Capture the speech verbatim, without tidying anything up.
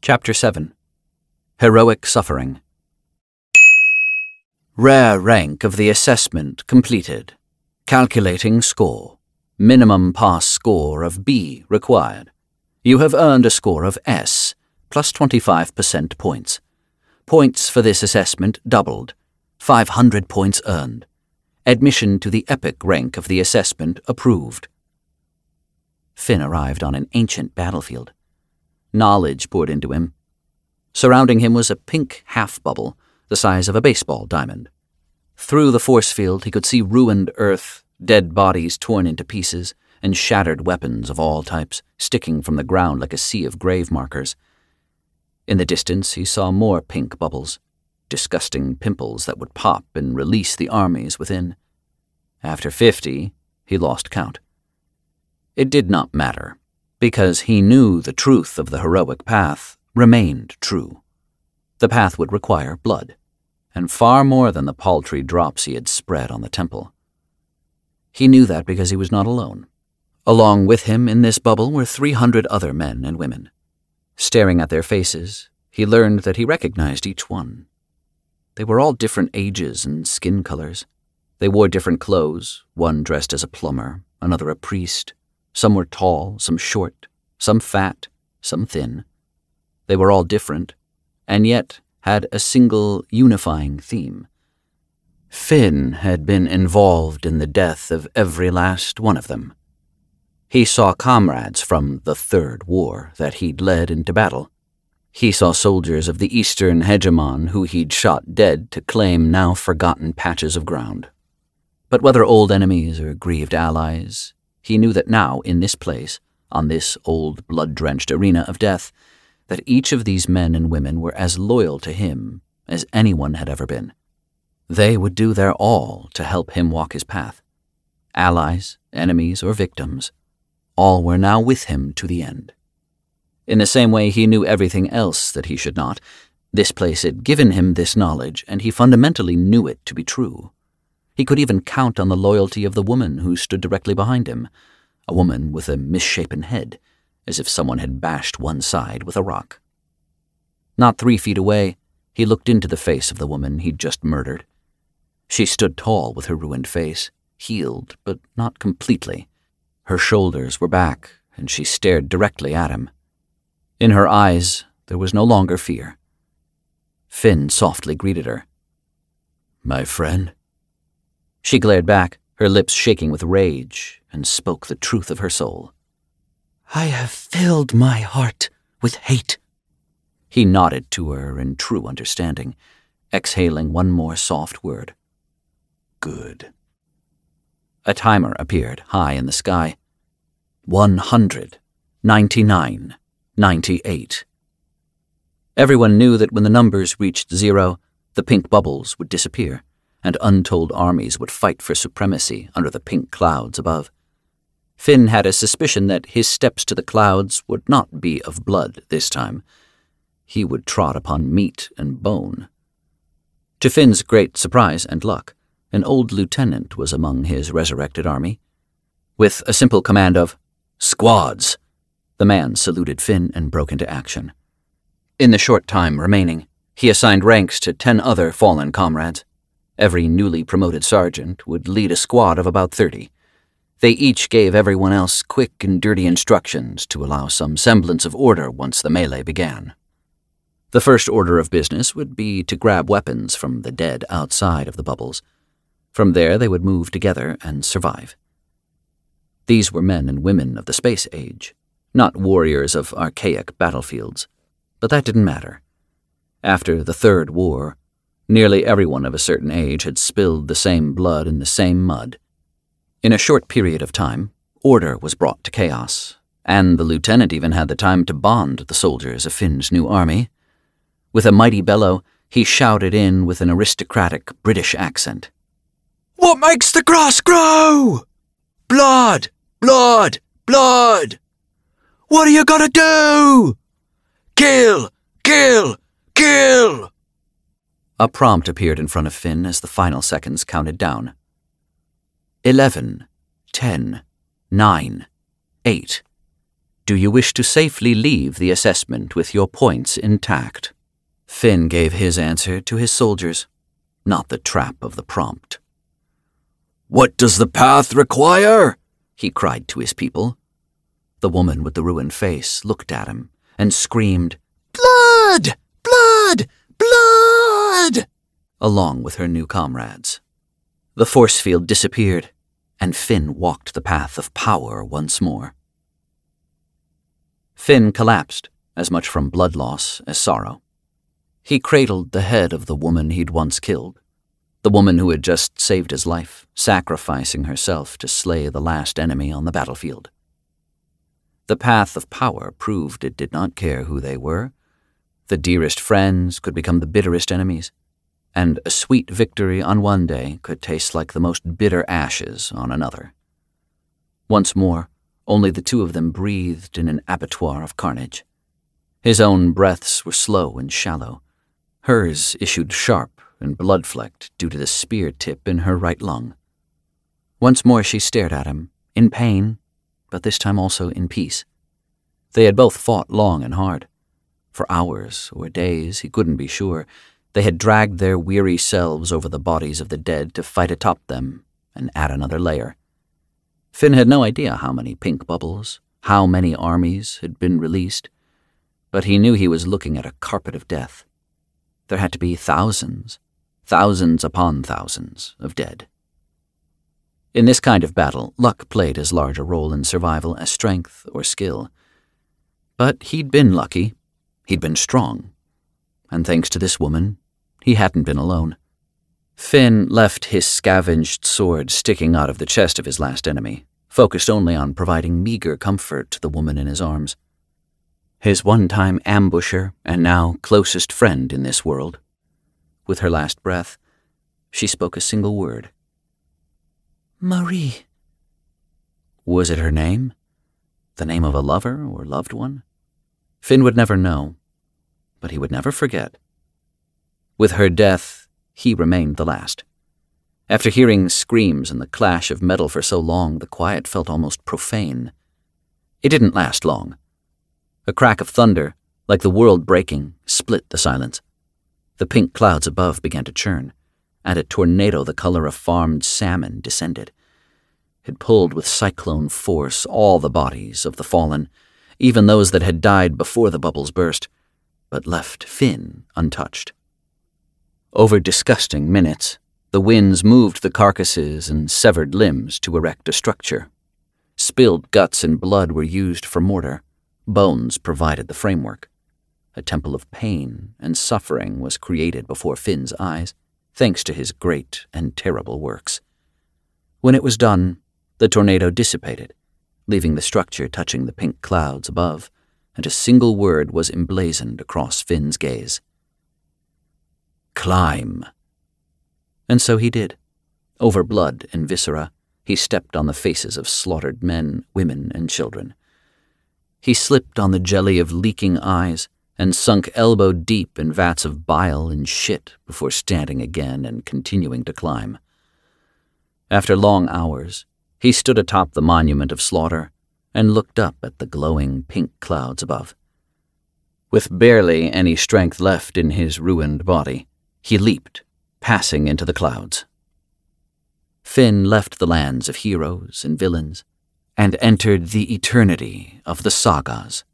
Chapter seven. Heroic Suffering. Rare rank of the assessment completed. Calculating score. Minimum pass score of B required. You have earned a score of S, plus twenty-five percent points. Points for this assessment doubled. five hundred points earned. Admission to the epic rank of the assessment approved. Finn arrived on an ancient battlefield. Knowledge poured into him. Surrounding him was a pink half-bubble, the size of a baseball diamond. Through the force field he could see ruined earth, dead bodies torn into pieces, and shattered weapons of all types, sticking from the ground like a sea of grave markers. In the distance he saw more pink bubbles, disgusting pimples that would pop and release the armies within. After fifty, he lost count. It did not matter, because he knew the truth of the heroic path remained true. The path would require blood, and far more than the paltry drops he had spread on the temple. He knew that because he was not alone. Along with him in this bubble were three hundred other men and women. Staring at their faces, he learned that he recognized each one. They were all different ages and skin colors. They wore different clothes, one dressed as a plumber, another a priest. Some were tall, some short, some fat, some thin. They were all different, and yet had a single unifying theme. Finn had been involved in the death of every last one of them. He saw comrades from the Third War that he'd led into battle. He saw soldiers of the Eastern hegemon who he'd shot dead to claim now forgotten patches of ground. But whether old enemies or grieved allies, he knew that now, in this place, on this old blood-drenched arena of death, that each of these men and women were as loyal to him as anyone had ever been. They would do their all to help him walk his path. Allies, enemies, or victims, all were now with him to the end. In the same way he knew everything else that he should not, this place had given him this knowledge, and he fundamentally knew it to be true. He could even count on the loyalty of the woman who stood directly behind him, a woman with a misshapen head, as if someone had bashed one side with a rock. Not three feet away, he looked into the face of the woman he'd just murdered. She stood tall with her ruined face, healed, but not completely. Her shoulders were back, and she stared directly at him. In her eyes, there was no longer fear. Finn softly greeted her. "My friend?" She glared back, her lips shaking with rage, and spoke the truth of her soul. "I have filled my heart with hate." He nodded to her in true understanding, exhaling one more soft word. "Good." A timer appeared high in the sky. One hundred, ninety-nine, ninety-eight. Everyone knew that when the numbers reached zero, the pink bubbles would disappear, and untold armies would fight for supremacy under the pink clouds above. Finn had a suspicion that his steps to the clouds would not be of blood this time. He would trot upon meat and bone. To Finn's great surprise and luck, an old lieutenant was among his resurrected army. With a simple command of, "Squads!" the man saluted Finn and broke into action. In the short time remaining, he assigned ranks to ten other fallen comrades. Every newly promoted sergeant would lead a squad of about thirty. They each gave everyone else quick and dirty instructions to allow some semblance of order once the melee began. The first order of business would be to grab weapons from the dead outside of the bubbles. From there they would move together and survive. These were men and women of the space age, not warriors of archaic battlefields, but that didn't matter. After the Third War, nearly everyone of a certain age had spilled the same blood in the same mud. In a short period of time, order was brought to chaos, and the lieutenant even had the time to bond the soldiers of Finn's new army. With a mighty bellow, he shouted in with an aristocratic British accent. "What makes the grass grow? Blood! Blood! Blood! What are you gonna do? Kill! Kill! Kill!" A prompt appeared in front of Finn as the final seconds counted down. Eleven, ten, nine, eight. Do you wish to safely leave the assessment with your points intact? Finn gave his answer to his soldiers, not the trap of the prompt. What does the path require? He cried to his people. The woman with the ruined face looked at him and screamed, "Blood! Blood! Blood!" along with her new comrades. The force field disappeared, and Finn walked the path of power once more. Finn collapsed, as much from blood loss as sorrow. He cradled the head of the woman he'd once killed, the woman who had just saved his life, sacrificing herself to slay the last enemy on the battlefield. The path of power proved it did not care who they were. The dearest friends could become the bitterest enemies, and a sweet victory on one day could taste like the most bitter ashes on another. Once more, only the two of them breathed in an abattoir of carnage. His own breaths were slow and shallow. Hers issued sharp and blood-flecked due to the spear tip in her right lung. Once more she stared at him, in pain, but this time also in peace. They had both fought long and hard. For hours or days, he couldn't be sure, they had dragged their weary selves over the bodies of the dead to fight atop them and add another layer. Finn had no idea how many pink bubbles, how many armies had been released, but he knew he was looking at a carpet of death. There had to be thousands, thousands upon thousands of dead. In this kind of battle, luck played as large a role in survival as strength or skill. But he'd been lucky, he'd been strong, and thanks to this woman, he hadn't been alone. Finn left his scavenged sword sticking out of the chest of his last enemy, focused only on providing meager comfort to the woman in his arms. His one-time ambusher and now closest friend in this world. With her last breath, she spoke a single word. Marie. Was it her name? The name of a lover or loved one? Finn would never know, but he would never forget. With her death, he remained the last. After hearing screams and the clash of metal for so long, the quiet felt almost profane. It didn't last long. A crack of thunder, like the world breaking, split the silence. The pink clouds above began to churn, and a tornado the color of farmed salmon descended. It pulled with cyclone force all the bodies of the fallen, even those that had died before the bubbles burst, but left Finn untouched. Over disgusting minutes, the winds moved the carcasses and severed limbs to erect a structure. Spilled guts and blood were used for mortar. Bones provided the framework. A temple of pain and suffering was created before Finn's eyes, thanks to his great and terrible works. When it was done, the tornado dissipated, leaving the structure touching the pink clouds above, and a single word was emblazoned across Finn's gaze. Climb. And so he did. Over blood and viscera, he stepped on the faces of slaughtered men, women, and children. He slipped on the jelly of leaking eyes and sunk elbow-deep in vats of bile and shit before standing again and continuing to climb. After long hours, he stood atop the monument of slaughter and looked up at the glowing pink clouds above. With barely any strength left in his ruined body, he leaped, passing into the clouds. Finn left the lands of heroes and villains and entered the eternity of the sagas.